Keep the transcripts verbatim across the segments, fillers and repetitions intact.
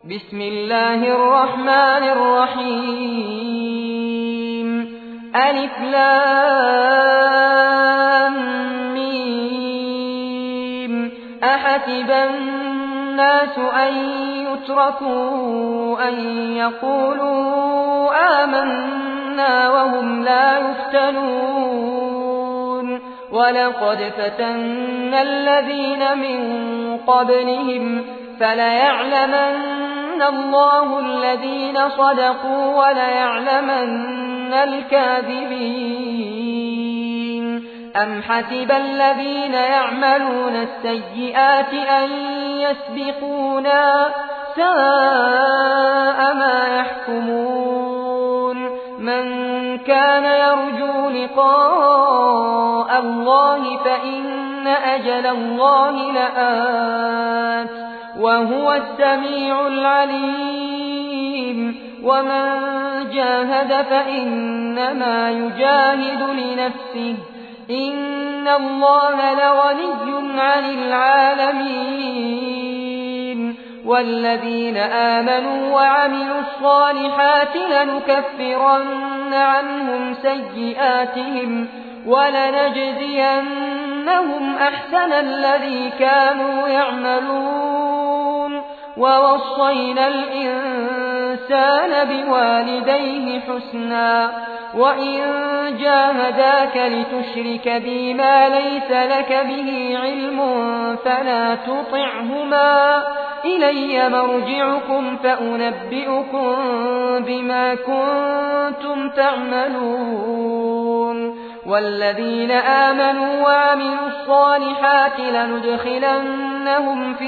بسم الله الرحمن الرحيم ألف لام ميم أحسب الناس أن يتركوا أن يقولوا آمنا وهم لا يفتنون ولقد فتنا الذين من قبلهم فليعلمن الله الذين صدقوا وليعلمن الكاذبين أم حسب الذين يعملون السيئات أن يسبقونا ساء ما يحكمون من كان يرجو لقاء الله فإن أجل الله لآت وهو السميع العليم ومن جاهد فإنما يجاهد لنفسه إن الله لغني عن العالمين والذين آمنوا وعملوا الصالحات لنكفرن عنهم سيئاتهم ولنجزينهم أحسن الذي كانوا يعملون ووصينا الإنسان بوالديه حسنا وإن جاهداك لتشرك بي ما ليس لك به علم فلا تطعهما إلي مرجعكم فأنبئكم بما كنتم تعملون والذين آمنوا وعملوا الصالحات لندخلنهم في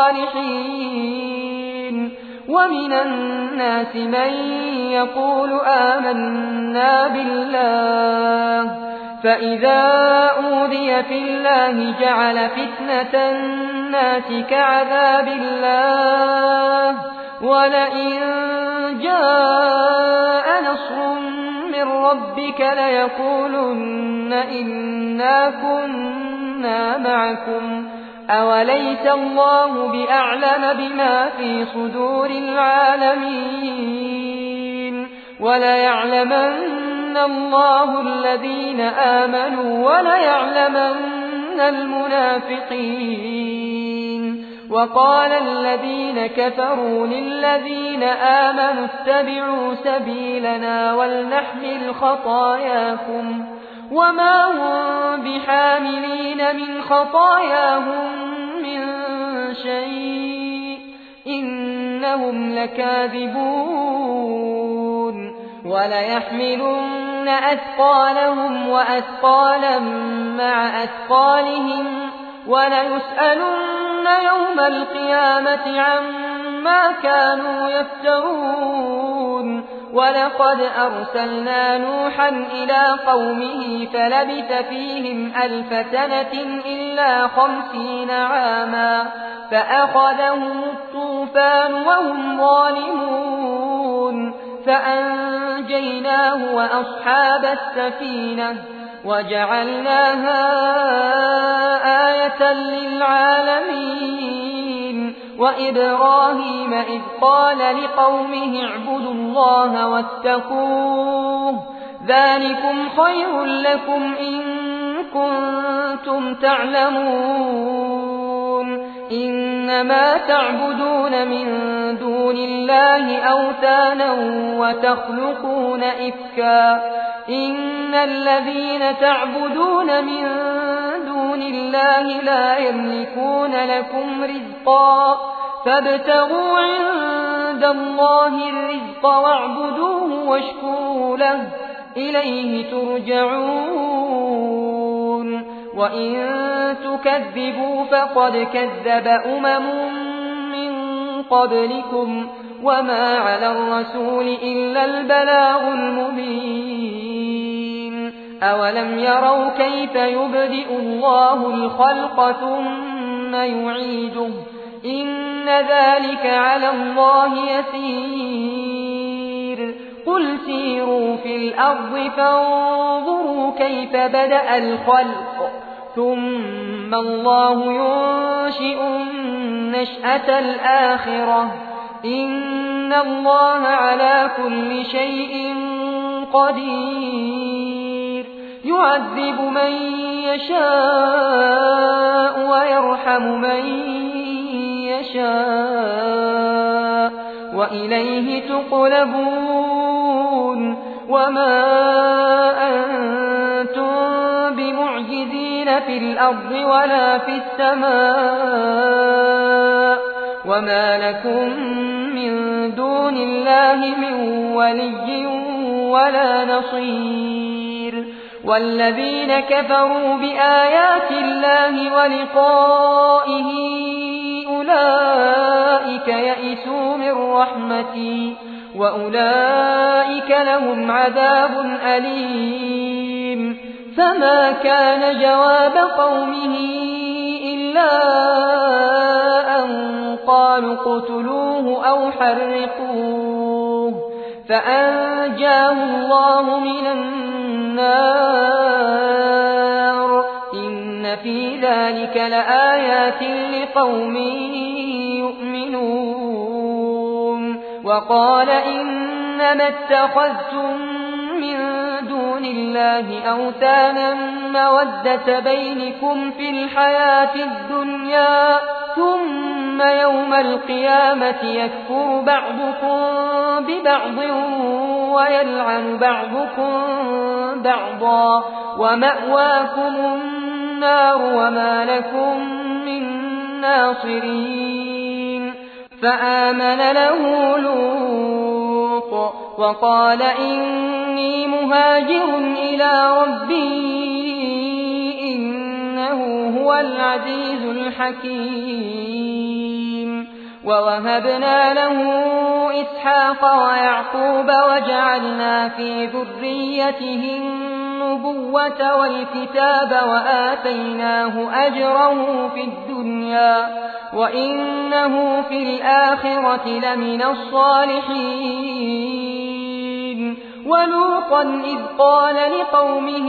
الصالحين ومن الناس من يقول آمنا بالله فإذا أوذي في الله جعل فتنة الناس كعذاب الله ولئن جاء نصر من ربك ليقولن إنا كنا معكم أوليس الله بأعلم بما في صدور العالمين وليعلمن الله الذين آمنوا وليعلمن المنافقين وقال الذين كفروا للذين آمنوا اتبعوا سبيلنا ولنحمل خطاياكم وما هم بحاملين من خطاياهم من شيء إنهم لكاذبون وليحملن أثقالهم وأثقالا مع أثقالهم وليسألن يوم القيامة عما كانوا يفترون ولقد أرسلنا نوحا إلى قومه فلبث فيهم ألف سنة إلا خمسين عاما فأخذهم الطوفان وهم ظالمون فأنجيناه وأصحاب السفينة وجعلناها آية للعالمين وإبراهيم إذ قال لقومه اعبدوا الله واتقوه ذلكم خير لكم إن كنتم تعلمون إنما تعبدون من دون الله أوثانا وتخلقون إفكا إن الذين تعبدون من دون الله لا يملكون لكم رزقا فابتغوا عند الله الرزق واعبدوه واشكروا له إليه ترجعون وإن تكذبوا فقد كذب أمم من قبلكم وما على الرسول إلا البلاغ المبين أولم يروا كيف يبدئ الله الخلق ثم يعيده إن ذلك على الله يسير قل سيروا في الأرض فانظروا كيف بدأ الخلق ثم الله ينشئ النشأة الآخرة إن الله على كل شيء قدير يعذب من يشاء ويرحم من يشاء وإليه تقلبون وما أنتم بمعجزين في الأرض ولا في السماء وما لكم من دون الله من ولي ولا نصير والذين كفروا بآيات الله ولقائه أولئك يئسوا من رحمتي وأولئك لهم عذاب أليم فما كان جواب قومه إلا أن قالوا اقتلوه أو حرقوه فأنجاه الله من النار إن في ذلك لآيات لقوم يؤمنون وقال إنما اتخذتم من دون الله أوثانا مودة بينكم في الحياة الدنيا ثم يوم القيامة يكفر بعضكم ببعض ويلعن بعضكم بعضا ومأواكم النار وما لكم من ناصرين فآمن له لوط وقال إني مهاجر إلى ربي إنه هو العزيز الحكيم ووهبنا له إسحاق ويعقوب وجعلنا في ذريته النبوة والكتاب وآتيناه أجره في الدنيا وإنه في الآخرة لمن الصالحين ولوطا إذ قال لقومه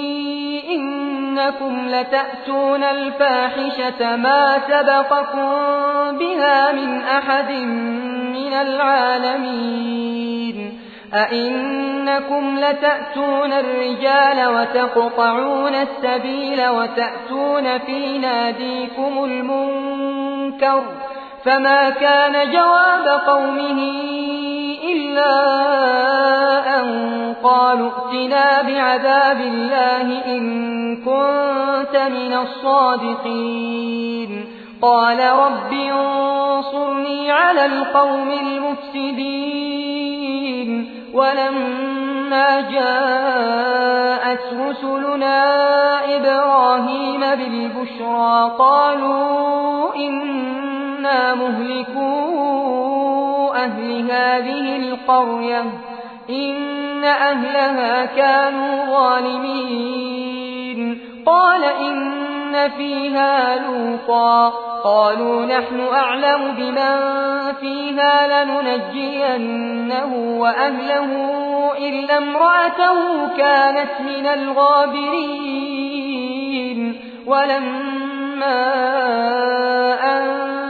إنكم لتأتون الفاحشة ما سبقكم بها من أحد من العالمين أئنكم لتأتون الرجال وتقطعون السبيل وتأتون في ناديكم المنكر فما كان جواب قومه إلا أن قالوا ائتنا بعذاب الله إن كنت من الصادقين قال رب انصرني على القوم المفسدين ولما جاءت رسلنا إبراهيم بالبشرى قالوا إنا مهلكو أهل هذه القرية إن أهلها كانوا ظالمين قال إن فيها لوطا قالوا نحن أعلم بمن فيها لننجينه وأهله إلا امرأته كانت من الغابرين ولما أن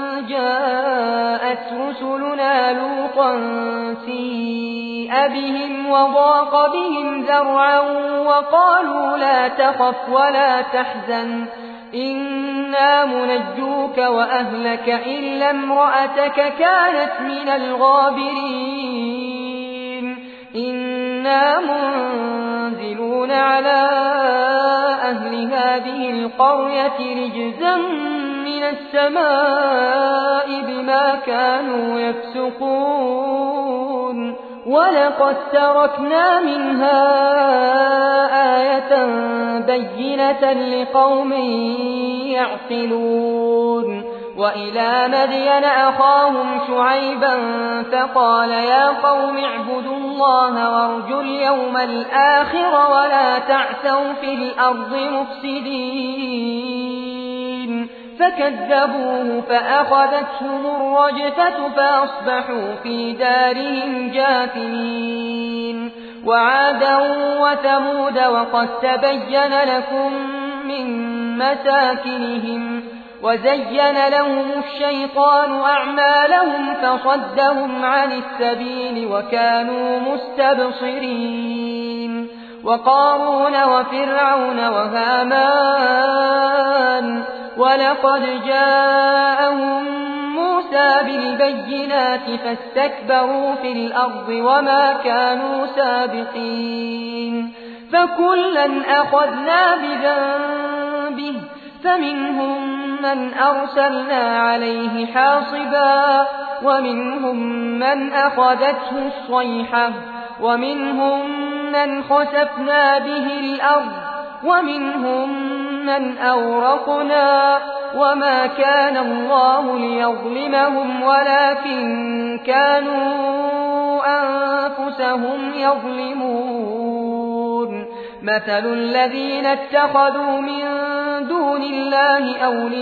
جاءت رسلنا لوطا سيء بهم وضاق بهم ذرعا وقالوا لا تخف ولا تحزن إنا منجوك وأهلك إلا امرأتك كانت من الغابرين إنا منزلون على أهل هذه القرية رجزا من السماء بما كانوا يفسقون ولقد تركنا منها آية بينة لقوم يعقلون وإلى مدين أخاهم شعيبا فقال يا قوم اعبدوا الله وارجوا اليوم الآخر ولا تعثوا في الأرض مفسدين فكذبوه فأخذتهم الرجفة فأصبحوا في دارهم جاثمين وعادا وثمود وقد تبين لكم من مساكنهم وزين لهم الشيطان أعمالهم فصدهم عن السبيل وكانوا مستبصرين وقارون وفرعون وهامان ولقد جاءهم موسى بالبينات فاستكبروا في الأرض وما كانوا سابقين فكلا أخذنا بذنبه فمنهم من أرسلنا عليه حاصبا ومنهم من أخذته الصيحة ومنهم من خسفنا به الأرض ومنهم من أورقنا وما كان الله ليظلمهم ولكن كانوا أنفسهم يظلمون مثل الذين اتخذوا من دون الله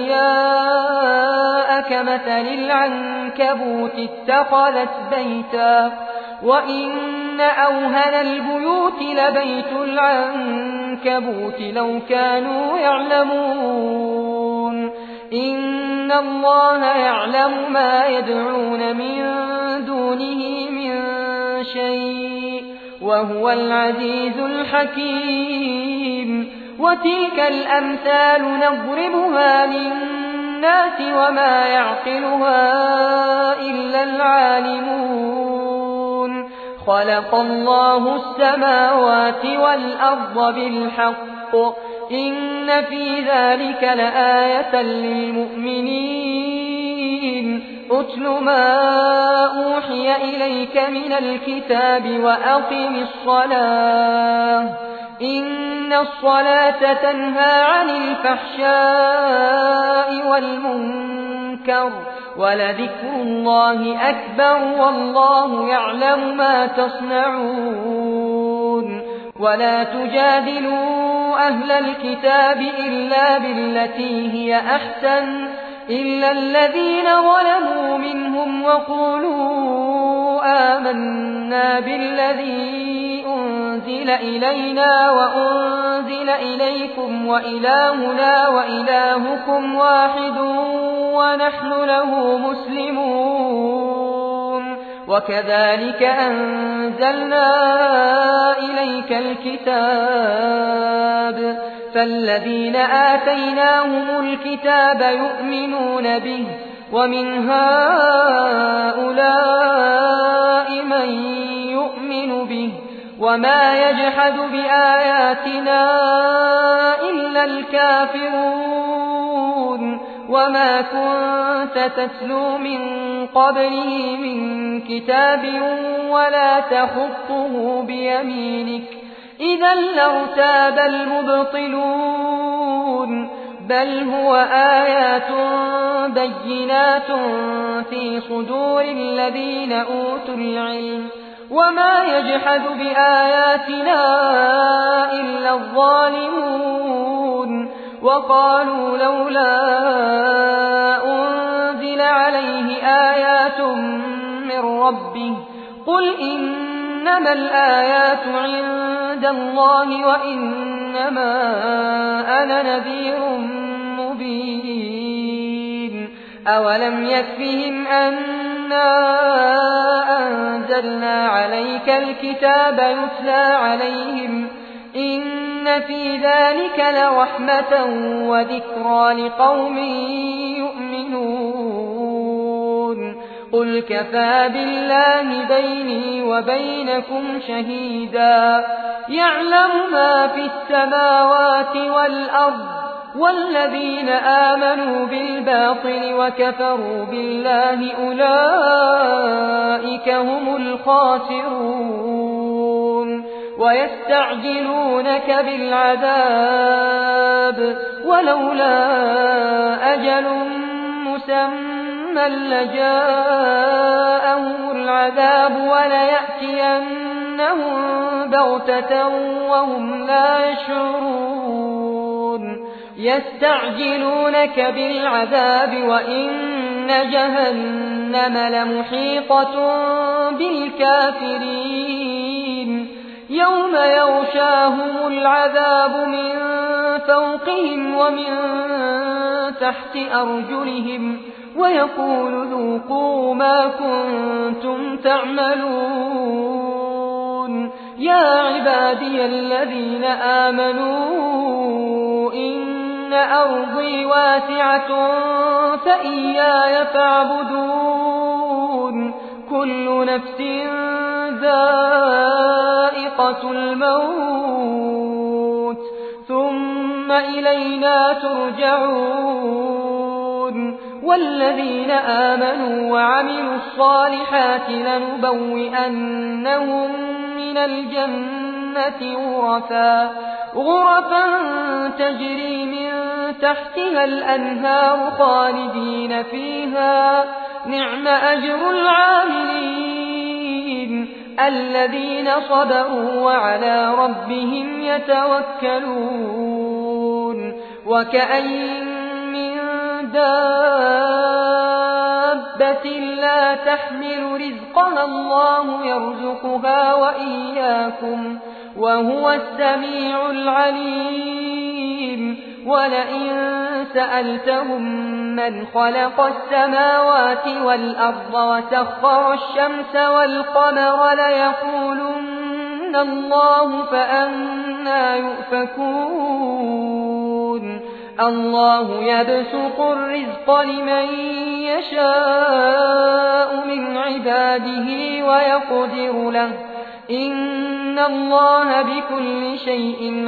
أولياء كمثل العنكبوت اتخذت بيتا وإن أوهن البيوت لبيت العنكبوت لو كانوا يعلمون إن الله يعلم ما يدعون من دونه من شيء وهو العزيز الحكيم وتلك الأمثال نضربها للناس وما يعقلها إلا العالمون خلق الله السماوات والأرض بالحق إن في ذلك لآية للمؤمنين أتل ما أوحي إليك من الكتاب وأقم الصلاة إن الصلاة تنهى عن الفحشاء والمنكر ولذكر الله أكبر والله يعلم ما تصنعون ولا تجادلوا أهل الكتاب إلا بالتي هي أحسن إلا الذين ظلموا منهم وقولوا آمنا بالذي أنزل إلينا وأنزل إليكم وإلهنا وإلهكم واحد ونحن له مسلمون وكذلك أنزلنا إليك الكتاب فالذين آتيناهم الكتاب يؤمنون به ومن هؤلاء من يؤمن به وما يجحد بآياتنا إلا الكافرون وما كنت تتلو من قبله من كتاب ولا تخطه بيمينك إذا لارتاب المبطلون بل هو آيات بينات في صدور الذين أوتوا العلم وما يجحد بآياتنا إلا الظالمون وقالوا لولا أنزل عليه آيات من ربه قل إنما الآيات عند الله وإنما أنا نذير مبين أولم يكفهم أنا أنزلنا عليك الكتاب يتلى عليهم إن في ذلك لرحمة وذكرى لقوم يؤمنون قل كفى بالله بيني وبينكم شهيدا يعلم ما في السماوات والأرض والذين آمنوا بالباطل وكفروا بالله أولئك هم الخاسرون ويستعجلونك بالعذاب ولولا أجل مسمى لجاءهم العذاب وليأتينهم بغتة وهم لا يشعرون يستعجلونك بالعذاب وإن جهنم لمحيطة بالكافرين يوم يغشاهم العذاب من فوقهم ومن تحت أرجلهم ويقول ذوقوا ما كنتم تعملون يا عبادي الذين آمنوا إن أرضي واسعة فإياي فاعبدون كل نفس ذائقة الموت ثم إلينا ترجعون والذين آمنوا وعملوا الصالحات لنبوئنهم من الجنة غرفا غرفا تجري من تحتها الأنهار خالدين فيها نعم أجر العاملين الذين صبروا وعلى ربهم يتوكلون وكأين من دابة لا تحمل رزقها الله يرزقها وإياكم وهو السميع العليم ولئن سألتهم من خلق السماوات والأرض وسخر الشمس والقمر ليقولن الله فأنى يؤفكون الله يبسط الرزق لمن يشاء من عباده ويقدر له إن الله بكل شيء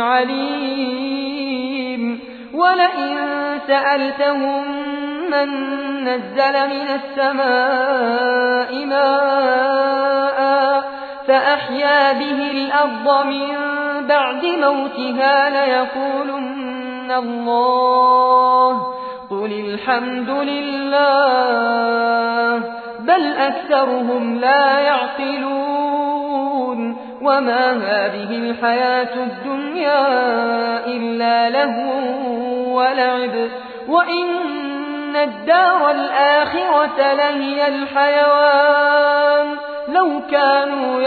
عليم ولئن سألتهم من نزل من السماء ماء فأحيا به الأرض من بعد موتها ليقولن الله قل الحمد لله بل أكثرهم لا يعقلون وما هذه الحياة الدنيا إلا لهو ولعب وإن الدار الآخرة لهي الحيوان لو كانوا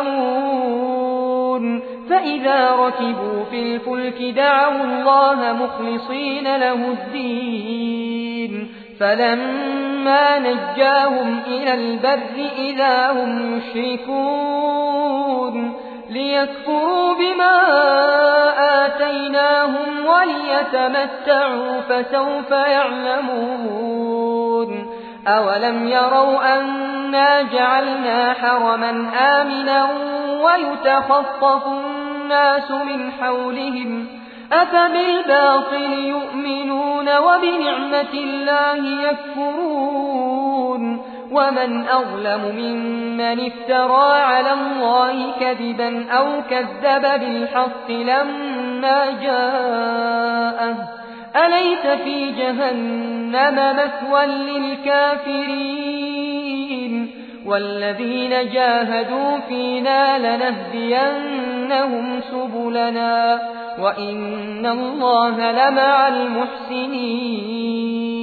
يعلمون فإذا ركبوا في الفلك دعوا الله مخلصين له الدين فلما نجاهم إلى البر إذا هم يشركون ليكفروا بما آتيناهم وليتمتعوا فسوف يعلمون أولم يروا أنا جعلنا حرما آمنا ويتخطف الناس من حولهم أفبالباطل يؤمنون وبنعمة الله يكفرون ومن أظلم ممن افترى على الله كذبا أو كذب بالحق لما جاءه أليس في جهنم مثوى للكافرين والذين جاهدوا فينا لنهدينهم سبلنا وإن الله لمع المحسنين